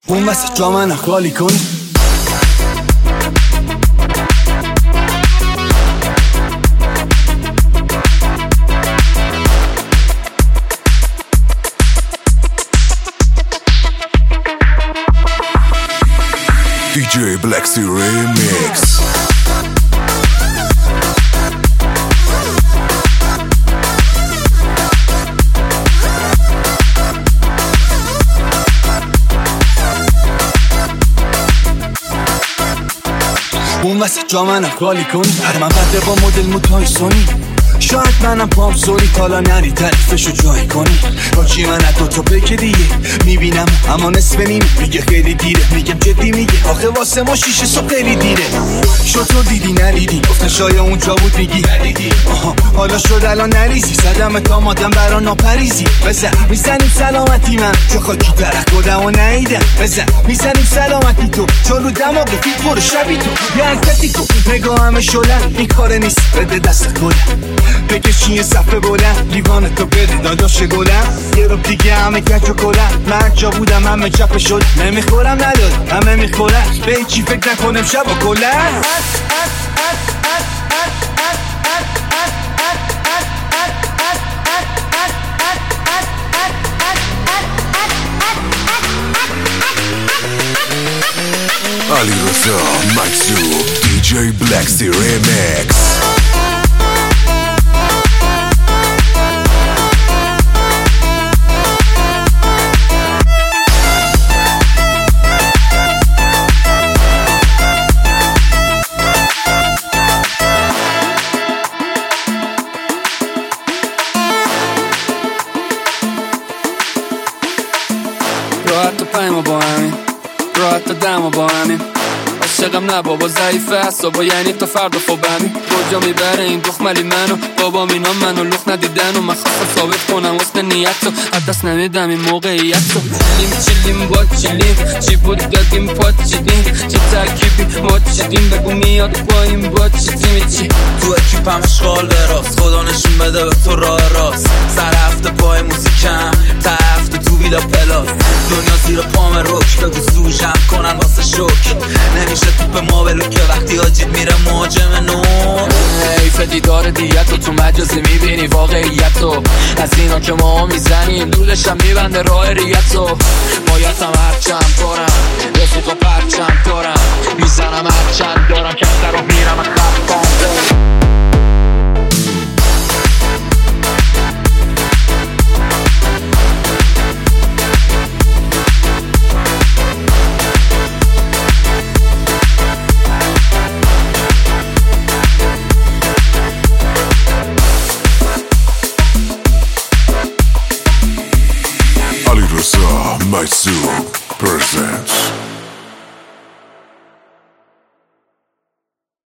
اون وسط جا من خالی کن. DJ Black Sea Remix. اون وسط جا من خالی کن. من بده با مدل موتای سونی، شاید منم پام زوری تالا نری تعریفشو جای کنی. باچی من از دوتا بگه دیگه میبینم اما نصف نیم میگه خیلی دیره. میگم جدی میگه آخه واسه ما 6 صبح خیلی دیره. شطور دیدی ندیدی گفتن شاید اونجا بود میگی ندیدی. حالا شد الان نریزی صدم تا مادم برا ناپریزی. بزن میزنیم سلامتی من چو خاکی درخ کدم و نهیدم. بزن میزنیم سلامتی تو چون رو دماغ فیت برو شبی تو یه انکتی تو نگاه همه شلن. این کار نیست بده دست کلن بکشی یه صفحه بلند لیوان تو بده داداش گلم. یه رو دیگه همه کج و کلن. من جا بودم همه چپه شد نمیخورم نداد همه میخورن. به چی فکر نکنم شب و کلن. Ali Reza, Maxu, DJ Black Sea Remix. راحت و پایما با همین، راحت و دما با همین. عاشقم نه بابا ضعیفه حسابا یعنی تا فردا خوابمی. کجا میبره این دخملی منو بابا مینا منو لخ ندیدن و من خواستم ثابت کنم حسن نیت رو از دست نمیدم این موقعیت رو. چیلیم با چیلیم چی بود دادیم پاچیدیم چه ترکیبی ما چیدیم بگو میاد پاییم با چیدیم چی تو اکیپم اشغال براست خدا نشون بده به تو راه راست. سر هفته پای موزیکم تا هفته تو ویلا پلاس. دنیا زیر پام روک بگو سوژم کنن واسه شوک. نمیشه توپ ما بلو که وقتی آجید میره مهاجم نو. حیف دیدار دیت رو تو مجازی میبینی واقعیت رو. از اینا که ما میزنیم دولشم میبنده راه ریت رو. بایدم هرچند دارم رفیق و پرچند دارم میزنم هرچند دارم کفته رو میرم خفان. Ali Reza, Maxu presents